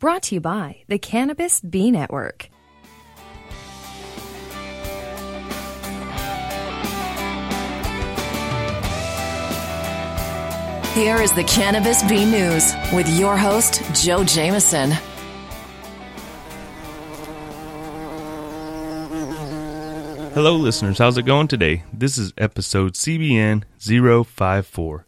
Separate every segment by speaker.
Speaker 1: Brought to you by the Cannabis Bee Network. Here is the Cannabis Bee News with your host, Joe Jameson.
Speaker 2: Hello listeners, how's it going today? This is episode CBN 054,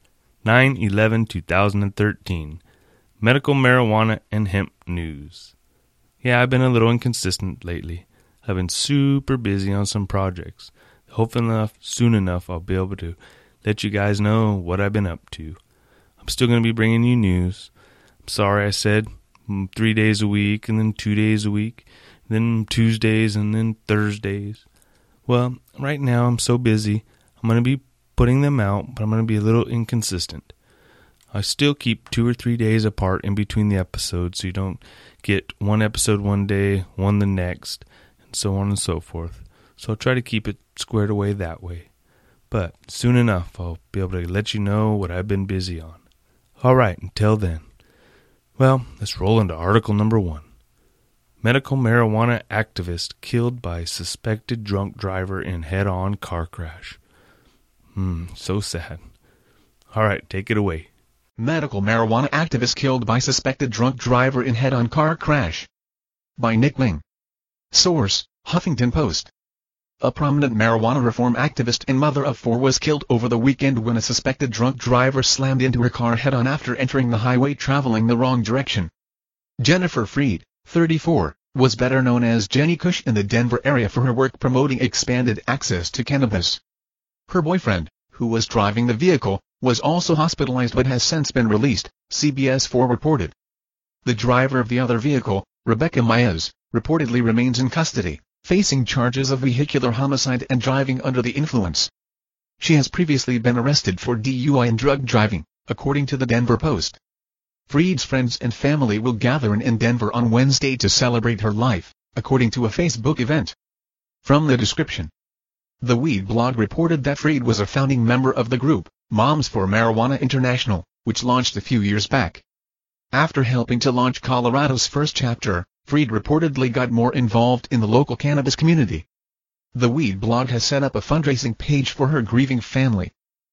Speaker 2: 9/11/2013, Medical Marijuana and Hemp News. Yeah, I've been a little inconsistent lately. I've been super busy on some projects. Hopefully soon enough I'll be able to let you guys know what I've been up to. I'm still going to be bringing you news. I'm sorry I said 3 days a week and then 2 days a week, then Tuesdays and then Thursdays. Well, right now I'm so busy, I'm going to be putting them out, but I'm going to be a little inconsistent. I still keep 2 or 3 days apart in between the episodes so you don't get one episode one day, one the next, and so on and so forth. So I'll try to keep it squared away that way. But soon enough, I'll be able to let you know what I've been busy on. All right, until then. Well, let's roll into article number 1. Medical marijuana activist killed by suspected drunk driver in head-on car crash. So sad. All right, take it away.
Speaker 3: Medical marijuana activist killed by suspected drunk driver in head-on car crash. By Nick Ling. Source, Huffington Post. A prominent marijuana reform activist and mother of 4 was killed over the weekend when a suspected drunk driver slammed into her car head-on after entering the highway traveling the wrong direction. Jennifer Freed, 34, was better known as Jenny Kush in the Denver area for her work promoting expanded access to cannabis. Her boyfriend, who was driving the vehicle, was also hospitalized but has since been released, CBS 4 reported. The driver of the other vehicle, Rebecca Maez, reportedly remains in custody, facing charges of vehicular homicide and driving under the influence. She has previously been arrested for DUI and drug driving, according to the Denver Post. Freed's friends and family will gather in Denver on Wednesday to celebrate her life, according to a Facebook event. From the description. The Weed blog reported that Freed was a founding member of the group, Moms for Marijuana International, which launched a few years back. After helping to launch Colorado's first chapter, Freed reportedly got more involved in the local cannabis community. The Weed blog has set up a fundraising page for her grieving family.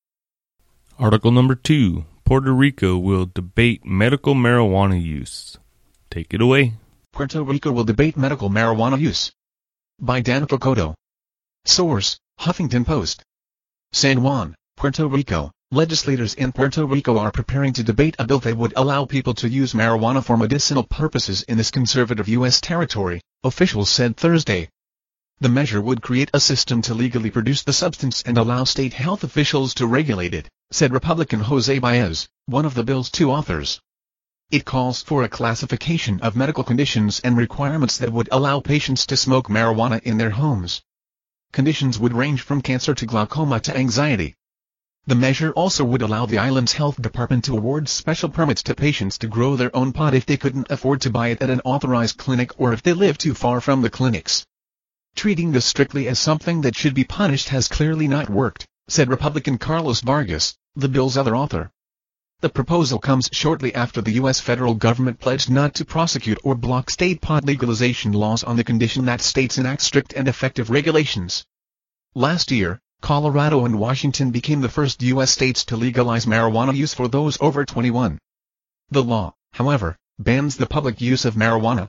Speaker 2: Article number 2. Puerto Rico will debate medical marijuana use. Take it away.
Speaker 3: Puerto Rico will debate medical marijuana use. By Dan Kokoto. Source, Huffington Post. San Juan, Puerto Rico. Legislators in Puerto Rico are preparing to debate a bill that would allow people to use marijuana for medicinal purposes in this conservative U.S. territory, officials said Thursday. The measure would create a system to legally produce the substance and allow state health officials to regulate it, said Republican Jose Baez, one of the bill's 2 authors. It calls for a classification of medical conditions and requirements that would allow patients to smoke marijuana in their homes. Conditions would range from cancer to glaucoma to anxiety. The measure also would allow the island's health department to award special permits to patients to grow their own pot if they couldn't afford to buy it at an authorized clinic or if they live too far from the clinics. Treating this strictly as something that should be punished has clearly not worked, said Republican Carlos Vargas, the bill's other author. The proposal comes shortly after the U.S. federal government pledged not to prosecute or block state pot legalization laws on the condition that states enact strict and effective regulations. Last year, Colorado and Washington became the first U.S. states to legalize marijuana use for those over 21. The law, however, bans the public use of marijuana.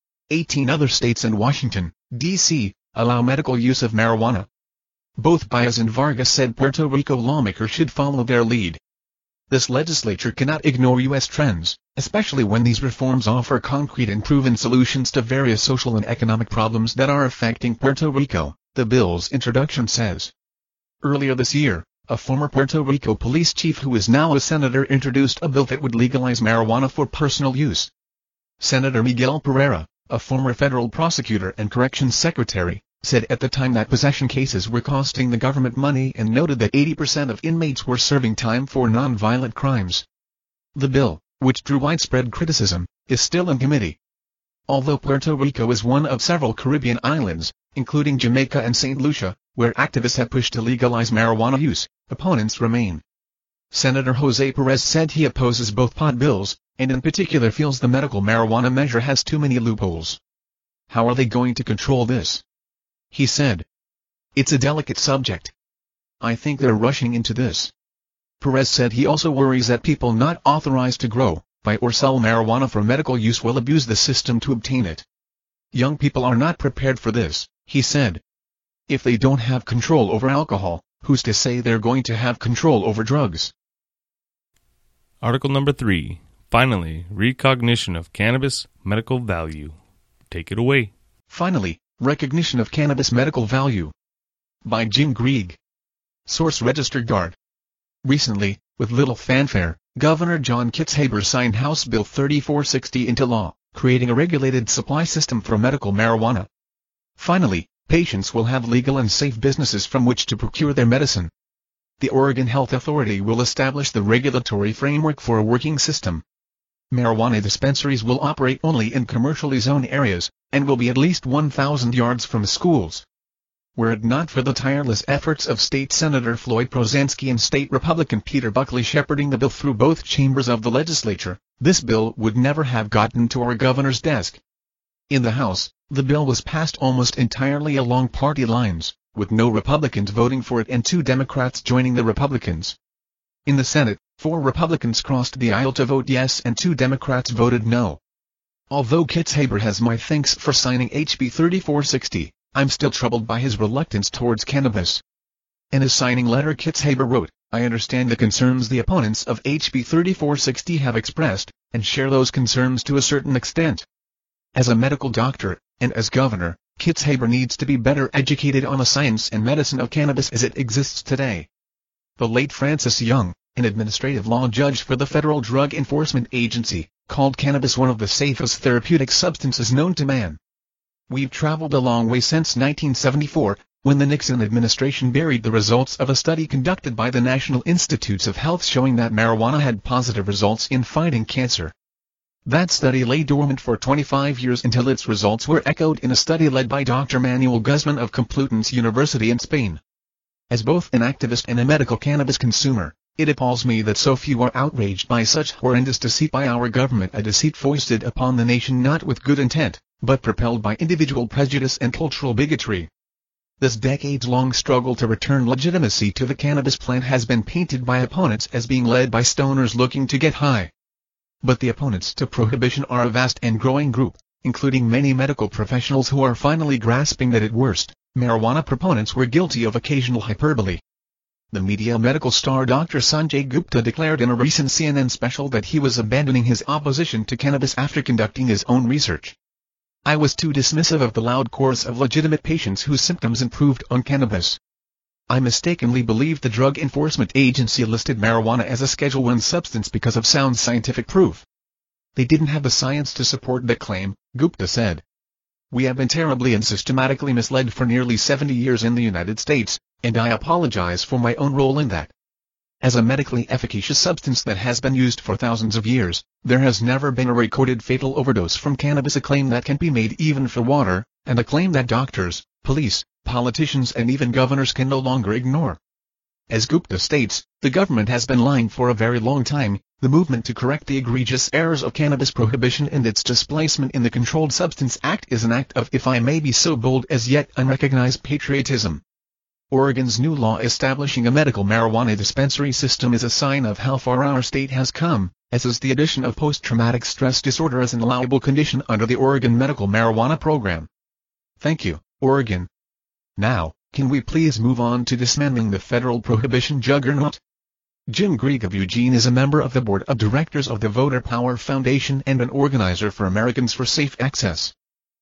Speaker 3: 18 other states and Washington, D.C., allow medical use of marijuana. Both Baez and Vargas said Puerto Rico lawmakers should follow their lead. This legislature cannot ignore U.S. trends, especially when these reforms offer concrete and proven solutions to various social and economic problems that are affecting Puerto Rico, the bill's introduction says. Earlier this year, a former Puerto Rico police chief who is now a senator introduced a bill that would legalize marijuana for personal use. Senator Miguel Pereira, a former federal prosecutor and corrections secretary, said at the time that possession cases were costing the government money and noted that 80% of inmates were serving time for non-violent crimes. The bill, which drew widespread criticism, is still in committee. Although Puerto Rico is one of several Caribbean islands, including Jamaica and St. Lucia, where activists have pushed to legalize marijuana use, opponents remain. Senator Jose Perez said he opposes both pot bills, and in particular feels the medical marijuana measure has too many loopholes. How are they going to control this? He said. It's a delicate subject. I think they're rushing into this. Perez said he also worries that people not authorized to grow, buy or sell marijuana for medical use will abuse the system to obtain it. Young people are not prepared for this, he said. If they don't have control over alcohol, who's to say they're going to have control over drugs?
Speaker 2: Article number 3. Finally, recognition of cannabis medical value. Take it away.
Speaker 3: Finally, recognition of cannabis medical value. By Jim Grieg. Source Registered Guard. Recently, with little fanfare, Governor John Kitzhaber signed House Bill 3460 into law, creating a regulated supply system for medical marijuana. Finally, patients will have legal and safe businesses from which to procure their medicine. The Oregon Health Authority will establish the regulatory framework for a working system. Marijuana dispensaries will operate only in commercially zoned areas, and will be at least 1,000 yards from schools. Were it not for the tireless efforts of State Senator Floyd Prozansky and State Republican Peter Buckley shepherding the bill through both chambers of the legislature, this bill would never have gotten to our governor's desk. In the House, the bill was passed almost entirely along party lines, with no Republicans voting for it and 2 Democrats joining the Republicans. In the Senate, 4 Republicans crossed the aisle to vote yes and 2 Democrats voted no. Although Kitzhaber has my thanks for signing HB 3460, I'm still troubled by his reluctance towards cannabis. In his signing letter Kitzhaber wrote, I understand the concerns the opponents of HB 3460 have expressed, and share those concerns to a certain extent. As a medical doctor, and as governor, Kitzhaber needs to be better educated on the science and medicine of cannabis as it exists today. The late Francis Young, an administrative law judge for the Federal Drug Enforcement Agency, called cannabis one of the safest therapeutic substances known to man. We've traveled a long way since 1974, when the Nixon administration buried the results of a study conducted by the National Institutes of Health showing that marijuana had positive results in fighting cancer. That study lay dormant for 25 years until its results were echoed in a study led by Dr. Manuel Guzman of Complutense University in Spain. As both an activist and a medical cannabis consumer, it appalls me that so few are outraged by such horrendous deceit by our government, a deceit foisted upon the nation not with good intent, but propelled by individual prejudice and cultural bigotry. This decades-long struggle to return legitimacy to the cannabis plant has been painted by opponents as being led by stoners looking to get high. But the opponents to prohibition are a vast and growing group, including many medical professionals who are finally grasping that at worst, marijuana proponents were guilty of occasional hyperbole. The media medical star Dr. Sanjay Gupta declared in a recent CNN special that he was abandoning his opposition to cannabis after conducting his own research. I was too dismissive of the loud chorus of legitimate patients whose symptoms improved on cannabis. I mistakenly believed the Drug Enforcement Agency listed marijuana as a Schedule I substance because of sound scientific proof. They didn't have the science to support that claim, Gupta said. We have been terribly and systematically misled for nearly 70 years in the United States, and I apologize for my own role in that. As a medically efficacious substance that has been used for thousands of years, there has never been a recorded fatal overdose from cannabis, a claim that can be made even for water, and a claim that doctors, police, politicians and even governors can no longer ignore. As Gupta states, the government has been lying for a very long time. The movement to correct the egregious errors of cannabis prohibition and its displacement in the Controlled Substance Act is an act of, if I may be so bold, as yet unrecognized patriotism. Oregon's new law establishing a medical marijuana dispensary system is a sign of how far our state has come, as is the addition of post-traumatic stress disorder as an allowable condition under the Oregon Medical Marijuana Program. Thank you, Oregon. Now, can we please move on to dismantling the federal prohibition juggernaut? Jim Grieg of Eugene is a member of the board of directors of the Voter Power Foundation and an organizer for Americans for Safe Access.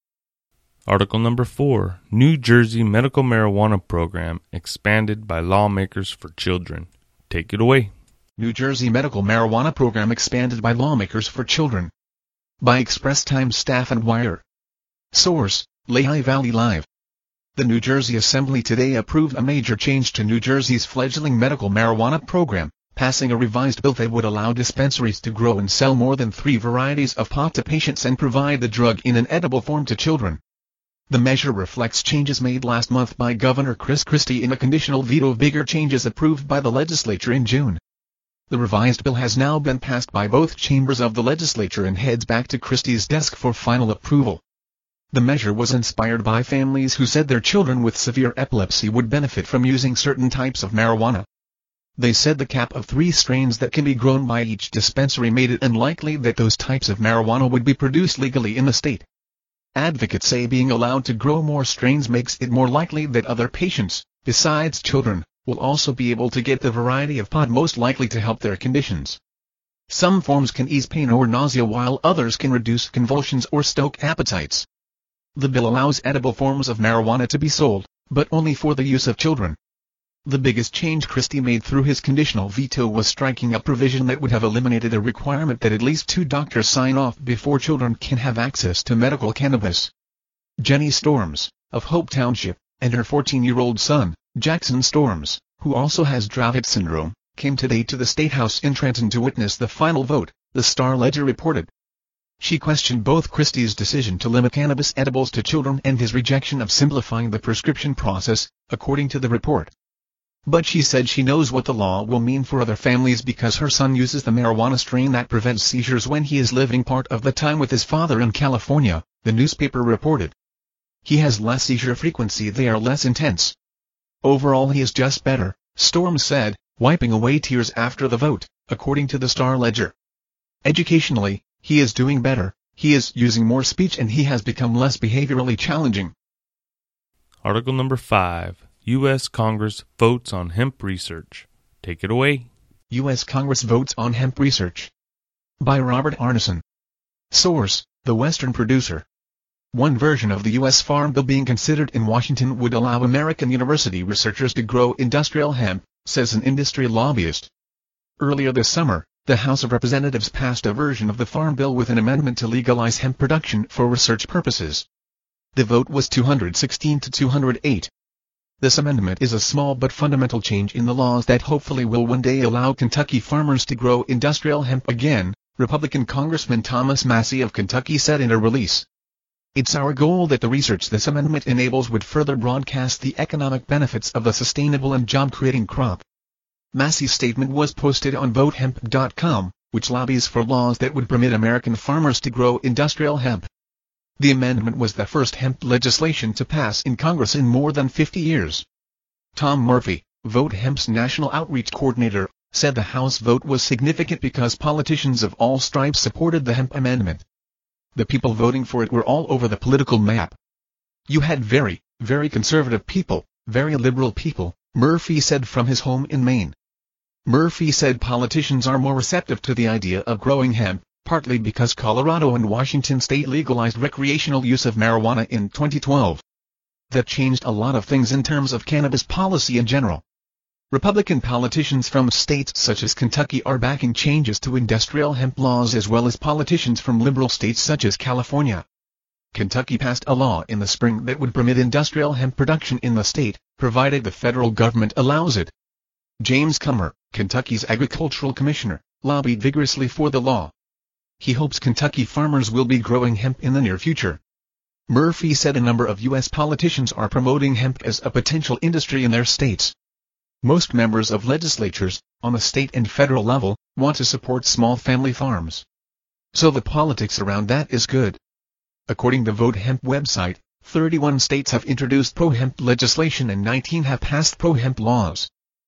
Speaker 2: Article number 4. New Jersey Medical Marijuana Program expanded by lawmakers for children. Take it away.
Speaker 3: New Jersey Medical Marijuana Program expanded by lawmakers for children. By Express Times staff and Wire. Source, Lehigh Valley Live. The New Jersey Assembly today approved a major change to New Jersey's fledgling medical marijuana program, passing a revised bill that would allow dispensaries to grow and sell more than 3 varieties of pot to patients and provide the drug in an edible form to children. The measure reflects changes made last month by Governor Chris Christie in a conditional veto of bigger changes approved by the legislature in June. The revised bill has now been passed by both chambers of the legislature and heads back to Christie's desk for final approval. The measure was inspired by families who said their children with severe epilepsy would benefit from using certain types of marijuana. They said the cap of 3 strains that can be grown by each dispensary made it unlikely that those types of marijuana would be produced legally in the state. Advocates say being allowed to grow more strains makes it more likely that other patients, besides children, will also be able to get the variety of pod most likely to help their conditions. Some forms can ease pain or nausea while others can reduce convulsions or stoke appetites. The bill allows edible forms of marijuana to be sold, but only for the use of children. The biggest change Christie made through his conditional veto was striking a provision that would have eliminated a requirement that at least 2 doctors sign off before children can have access to medical cannabis. Jenny Storms, of Hope Township, and her 14-year-old son, Jackson Storms, who also has Dravet syndrome, came today to the State House in Trenton to witness the final vote, the Star-Ledger reported. She questioned both Christie's decision to limit cannabis edibles to children and his rejection of simplifying the prescription process, according to the report. But she said she knows what the law will mean for other families because her son uses the marijuana strain that prevents seizures when he is living part of the time with his father in California, the newspaper reported. He has less seizure frequency, they are less intense. Overall he is just better, Storms said, wiping away tears after the vote, according to the Star-Ledger. Educationally, he is doing better, he is using more speech and he has become less behaviorally challenging.
Speaker 2: Article number 5. U.S. Congress votes on hemp research. Take it away.
Speaker 3: U.S. Congress votes on hemp research. By Robert Arneson. Source, The Western Producer. One version of the U.S. Farm Bill being considered in Washington would allow American university researchers to grow industrial hemp, says an industry lobbyist. Earlier this summer, the House of Representatives passed a version of the Farm Bill with an amendment to legalize hemp production for research purposes. The vote was 216 to 208. This amendment is a small but fundamental change in the laws that hopefully will one day allow Kentucky farmers to grow industrial hemp again, Republican Congressman Thomas Massie of Kentucky said in a release. It's our goal that the research this amendment enables would further broadcast the economic benefits of the sustainable and job-creating crop. Massie's statement was posted on votehemp.com, which lobbies for laws that would permit American farmers to grow industrial hemp. The amendment was the first hemp legislation to pass in Congress in more than 50 years. Tom Murphy, Vote Hemp's national outreach coordinator, said the House vote was significant because politicians of all stripes supported the hemp amendment. The people voting for it were all over the political map. You had very, very conservative people, very liberal people, Murphy said from his home in Maine. Murphy said politicians are more receptive to the idea of growing hemp, partly because Colorado and Washington state legalized recreational use of marijuana in 2012. That changed a lot of things in terms of cannabis policy in general. Republican politicians from states such as Kentucky are backing changes to industrial hemp laws as well as politicians from liberal states such as California. Kentucky passed a law in the spring that would permit industrial hemp production in the state, provided the federal government allows it. James Comer, Kentucky's agricultural commissioner, lobbied vigorously for the law. He hopes Kentucky farmers will be growing hemp in the near future. Murphy said a number of U.S. politicians are promoting hemp as a potential industry in their states. Most members of legislatures, on the state and federal level, want to support small family farms. So the politics around that is good. According to Vote Hemp website, 31 states have introduced pro-hemp legislation and 19 have passed pro-hemp laws.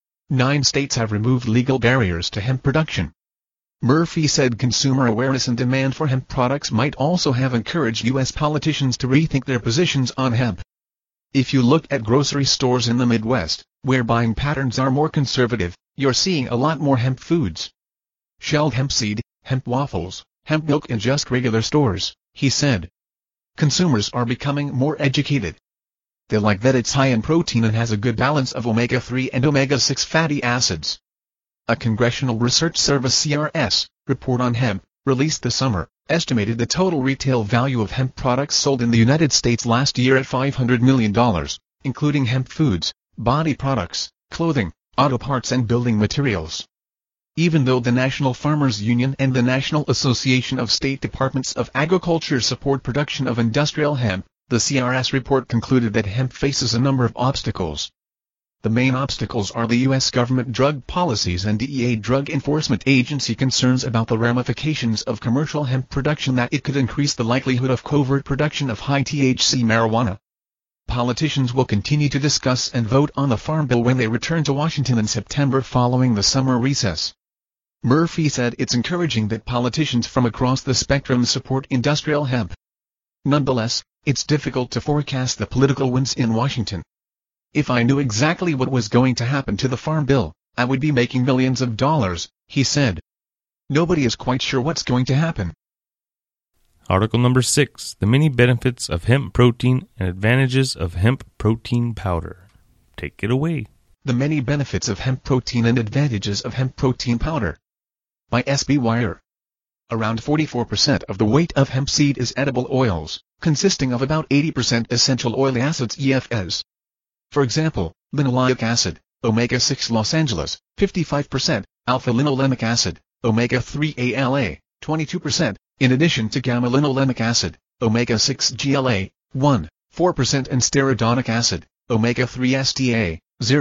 Speaker 3: 9 states have removed legal barriers to hemp production. Murphy said consumer awareness and demand for hemp products might also have encouraged U.S. politicians to rethink their positions on hemp. If you look at grocery stores in the Midwest, where buying patterns are more conservative, you're seeing a lot more hemp foods. Shelled hemp seed, hemp waffles, hemp milk in just regular stores, he said. Consumers are becoming more educated. They like that it's high in protein and has a good balance of omega-3 and omega-6 fatty acids. A Congressional Research Service (CRS) report on hemp, released this summer, estimated the total retail value of hemp products sold in the United States last year at $500 million, including hemp foods, body products, clothing, auto parts and building materials. Even though the National Farmers Union and the National Association of State Departments of Agriculture support production of industrial hemp, the CRS report concluded that hemp faces a number of obstacles. The main obstacles are the U.S. government drug policies and DEA Drug Enforcement Agency concerns about the ramifications of commercial hemp production, that it could increase the likelihood of covert production of high-THC marijuana. Politicians will continue to discuss and vote on the Farm Bill when they return to Washington in September following the summer recess. Murphy said it's encouraging that politicians from across the spectrum support industrial hemp. Nonetheless, it's difficult to forecast the political winds in Washington. If I knew exactly what was going to happen to the Farm Bill, I would be making millions of dollars, he said. Nobody is quite sure what's going to happen.
Speaker 2: Article number 6, the many benefits of hemp protein and advantages of hemp protein powder. Take it away.
Speaker 3: The many benefits of hemp protein and advantages of hemp protein powder. By S.B. Wire. Around 44% of the weight of hemp seed is edible oils, consisting of about 80% essential oil acids EFAs. For example, linoleic acid, omega-6 Los Angeles, 55%, alpha-linolenic acid, omega-3 ALA, 22%, in addition to gamma-linolenic acid, omega-6 GLA, 4% and stearidonic acid, omega-3 STA,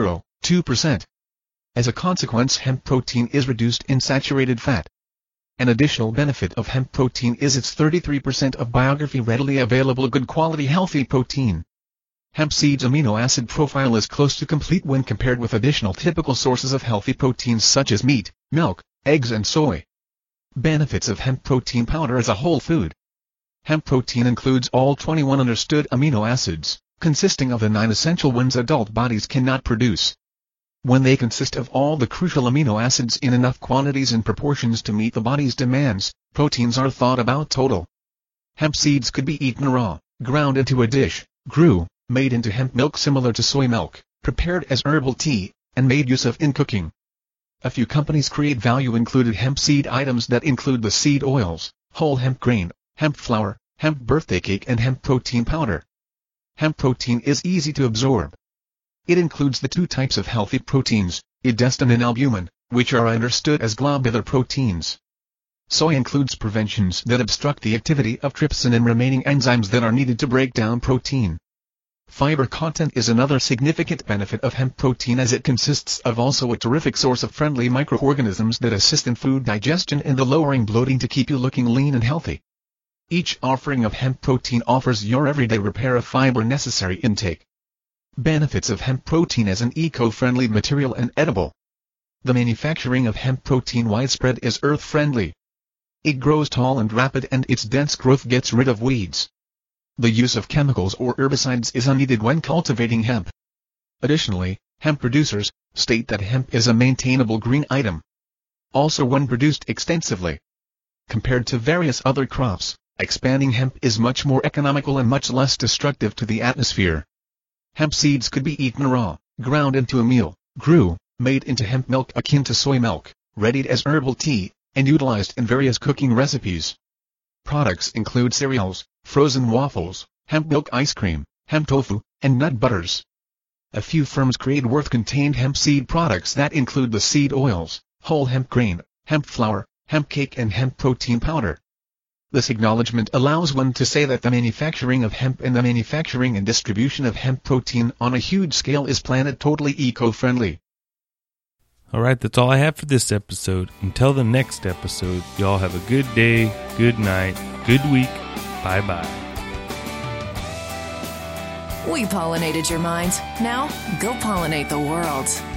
Speaker 3: 2%. As a consequence, hemp protein is reduced in saturated fat. An additional benefit of hemp protein is its 33% of biography readily available good quality healthy protein. Hemp seed's amino acid profile is close to complete when compared with additional typical sources of healthy proteins such as meat, milk, eggs and soy. Benefits of hemp protein powder as a whole food. Hemp protein includes all 21 understood amino acids, consisting of the 9 essential ones adult bodies cannot produce. When they consist of all the crucial amino acids in enough quantities and proportions to meet the body's demands, proteins are thought about total. Hemp seeds could be eaten raw, ground into a dish, grew, made into hemp milk similar to soy milk, prepared as herbal tea, and made use of in cooking. A few companies create value included hemp seed items that include the seed oils, whole hemp grain, hemp flour, hemp birthday cake and hemp protein powder. Hemp protein is easy to absorb. It includes the 2 types of healthy proteins, edestin and albumin, which are understood as globular proteins. Soy includes preventions that obstruct the activity of trypsin and remaining enzymes that are needed to break down protein. Fiber content is another significant benefit of hemp protein as it consists of also a terrific source of friendly microorganisms that assist in food digestion and the lowering bloating to keep you looking lean and healthy. Each offering of hemp protein offers your everyday repair of fiber necessary intake. Benefits of hemp protein as an eco-friendly material and edible. The manufacturing of hemp protein widespread is earth-friendly. It grows tall and rapid and its dense growth gets rid of weeds. The use of chemicals or herbicides is unneeded when cultivating hemp. Additionally, hemp producers state that hemp is a maintainable green item. Also when produced extensively. Compared to various other crops, expanding hemp is much more economical and much less destructive to the atmosphere. Hemp seeds could be eaten raw, ground into a meal, grew, made into hemp milk akin to soy milk, readied as herbal tea, and utilized in various cooking recipes. Products include cereals, frozen waffles, hemp milk ice cream, hemp tofu, and nut butters. A few firms create worth-contained hemp seed products that include the seed oils, whole hemp grain, hemp flour, hemp cake and hemp protein powder. This acknowledgement allows one to say that the manufacturing of hemp and the manufacturing and distribution of hemp protein on a huge scale is planet totally eco-friendly.
Speaker 2: Alright, that's all I have for this episode. Until the next episode, y'all have a good day, good night, good week. Bye-bye.
Speaker 1: We pollinated your mind. Now, go pollinate the world.